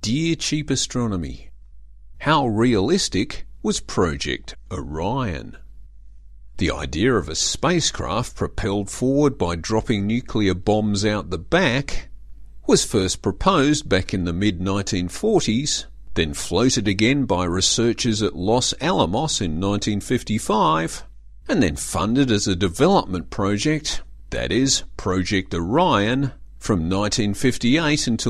Dear Cheap Astronomy, how realistic was Project Orion? The idea of a spacecraft propelled forward by dropping nuclear bombs out the back was first proposed back in the mid-1940s, then floated again by researchers at Los Alamos in 1955, and then funded as a development project, that is, Project Orion, from 1958 until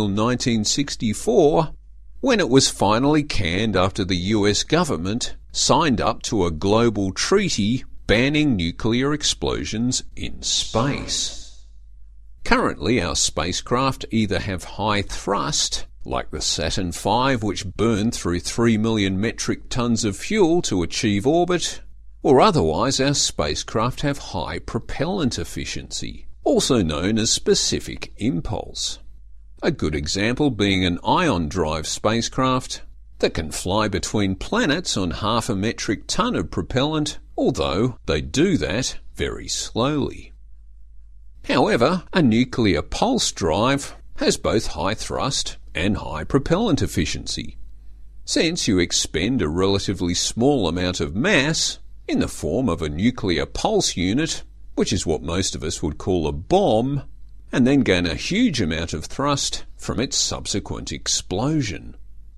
1964, when it was finally canned after the US government signed up to a global treaty banning nuclear explosions in space. Currently, our spacecraft either have high thrust, like the Saturn V, which burned through 3 million metric tons of fuel to achieve orbit, or otherwise our spacecraft have high propellant efficiency, also known as specific impulse. A good example being an ion drive spacecraft that can fly between planets on half a metric ton of propellant, although they do that very slowly. However, a nuclear pulse drive has both high thrust and high propellant efficiency. Since you expend a relatively small amount of mass in the form of a nuclear pulse unit, which is what most of us would call a bomb, and then gain a huge amount of thrust from its subsequent explosion.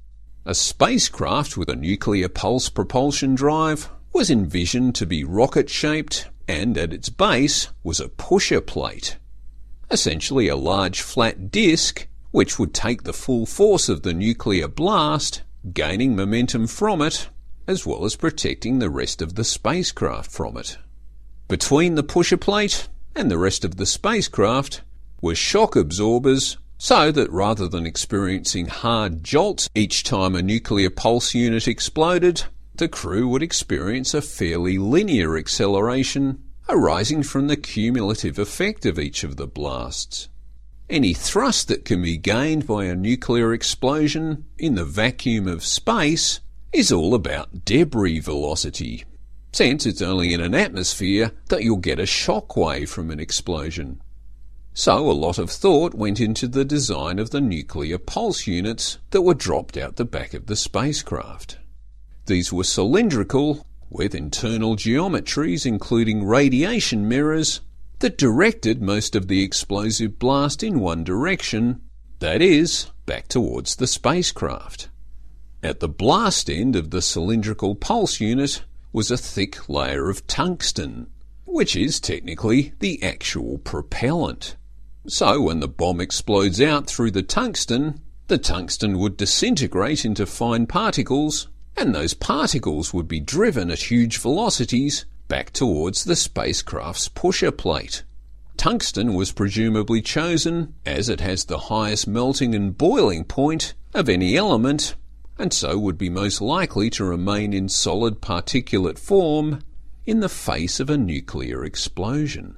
A spacecraft with a nuclear pulse propulsion drive was envisioned to be rocket-shaped, and at its base was a pusher plate, essentially a large flat disk which would take the full force of the nuclear blast, gaining momentum from it, as well as protecting the rest of the spacecraft from it. Between the pusher plate and the rest of the spacecraft were shock absorbers, so that rather than experiencing hard jolts each time a nuclear pulse unit exploded, the crew would experience a fairly linear acceleration arising from the cumulative effect of each of the blasts. Any thrust that can be gained by a nuclear explosion in the vacuum of space is all about debris velocity, since it's only in an atmosphere that you'll get a shock wave from an explosion. So a lot of thought went into the design of the nuclear pulse units that were dropped out the back of the spacecraft. These were cylindrical, with internal geometries including radiation mirrors that directed most of the explosive blast in one direction, that is, back towards the spacecraft. At the blast end of the cylindrical pulse unit was a thick layer of tungsten, which is technically the actual propellant. So when the bomb explodes out through the tungsten would disintegrate into fine particles, and those particles would be driven at huge velocities back towards the spacecraft's pusher plate. Tungsten was presumably chosen as it has the highest melting and boiling point of any element, and so would be most likely to remain in solid particulate form in the face of a nuclear explosion.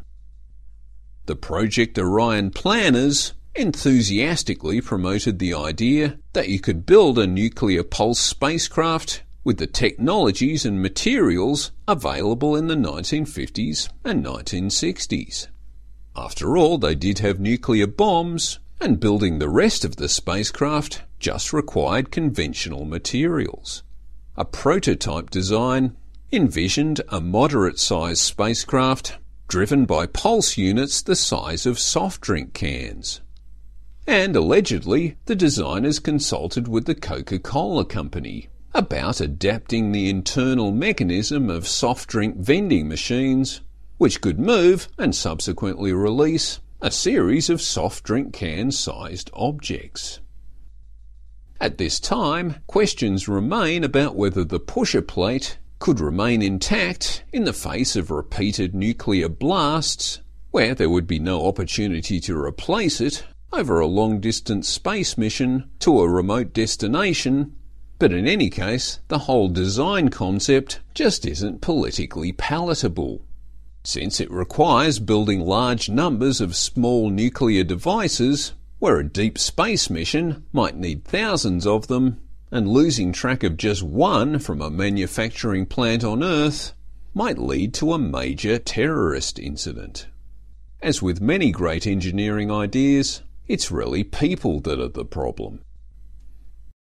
The Project Orion planners enthusiastically promoted the idea that you could build a nuclear pulse spacecraft with the technologies and materials available in the 1950s and 1960s. After all, they did have nuclear bombs, and building the rest of the spacecraft just required conventional materials. A prototype design envisioned a moderate-sized spacecraft driven by pulse units the size of soft drink cans. And allegedly, the designers consulted with the Coca-Cola Company about adapting the internal mechanism of soft drink vending machines, which could move and subsequently release a series of soft drink can-sized objects. At this time, questions remain about whether the pusher plate could remain intact in the face of repeated nuclear blasts, where there would be no opportunity to replace it over a long-distance space mission to a remote destination, but in any case, the whole design concept just isn't politically palatable, since it requires building large numbers of small nuclear devices, where a deep space mission might need thousands of them, and losing track of just one from a manufacturing plant on Earth might lead to a major terrorist incident. As with many great engineering ideas, it's really people that are the problem.